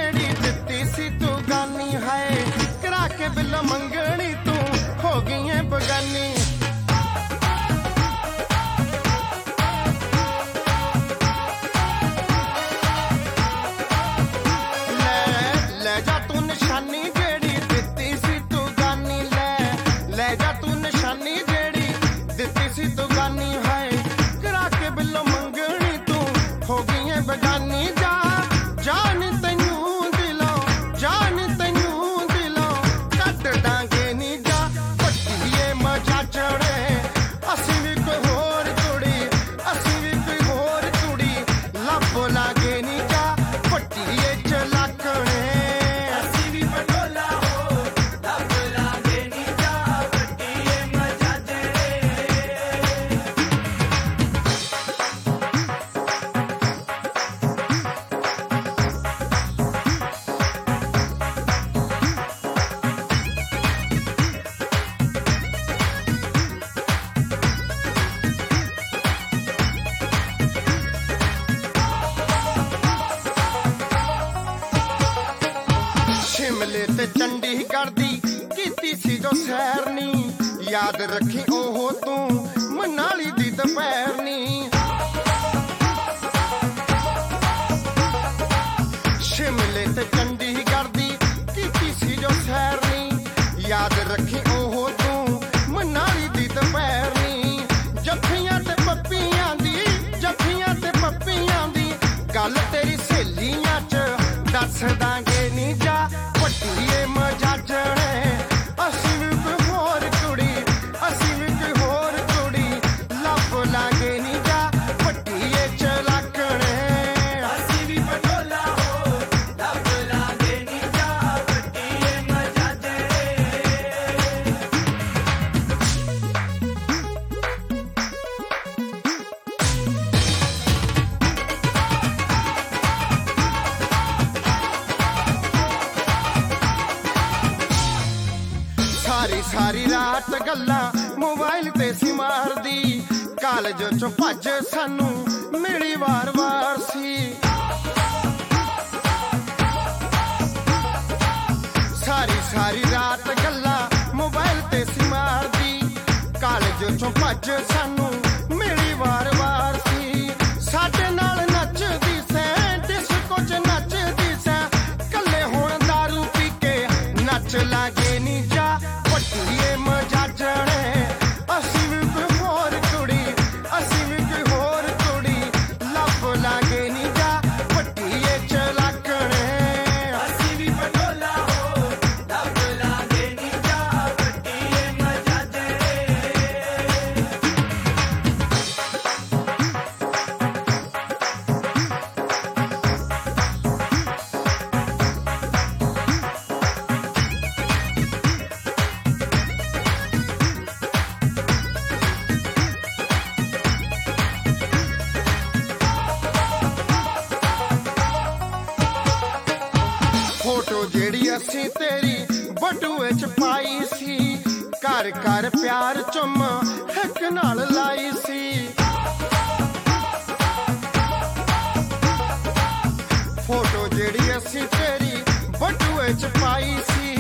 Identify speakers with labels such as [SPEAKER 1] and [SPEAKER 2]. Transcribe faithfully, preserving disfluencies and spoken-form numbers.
[SPEAKER 1] जेड़ी दित्ती सी तू गानी है करा के बिल मंगनी तू हो गई है बगानी ले ले जा तू निशानी जेड़ी दित्ती सी तू गानी ले ले जा तू निशानी जेड़ी दित्ती सी तू गानी है करा के बिल मंगनी तू हो गई है बगानी जा जान तैनू दिलों जान तैनू दिलों कट डांगे नी जा पट्टीए मजा चढ़े असी भी कोई होर कुड़ी असी भी कोई होर कुड़ी लब लागे नी जा पट्टीए चलाकणे
[SPEAKER 2] असी भी पटोला हो लब लागे नी जा पट्टीए मजा चढ़े
[SPEAKER 1] शिमले ते चंडीगढ़ दी कीती सी जो सैरनी याद रखी ओह तू मनाली दी दोपहरनी शिमले ते चंडीगढ़ दी कीती सी जो सैरनी याद रखी ओह तू मनाली दी दोपहरनी जफ्फियां ते पप्पियां दी जफ्फियां ते पप्पियां दी गल तेरी सहेलियां च दस दांगे नी जा पट्टीए मजा चढ़े असी भी कोई होर कुड़ी असी भी कोई होर कुड़ी लब लागे नी जा पट्टीए चलाकणे
[SPEAKER 2] असी भी पटोला हो लब लागे नी जा पट्टीए मजा चढ़े
[SPEAKER 1] सारी सारी रात गल्ला मोबाइल ते सी मारदी कालज चो भज सानू मिली वार वार सी सारी सारी रात गल्ला मोबाइल ते सी मारदी कालज चो भज सानू मिली वार वार सी साडे नाल नचदी सै डिस्को च नचदी सै कल्ले हुण दारू पी के नच लागे नी जा पट्टीए मजा चढ़े असी भी कोई होर कुड़ी असी भी कोई होर कुड़ी लब लागे नी जा पट्टीए चलाकणे
[SPEAKER 2] असी भी पटोला हो लब लागे नी जा पट्टीए मजा चढ़े
[SPEAKER 1] फोटो जेड़ी असी तेरी बटूए च पाई सी घर घर प्यार चुम हिक नाल लाई सी फोटो जेड़ी असी तेरी बटूए च पाई सी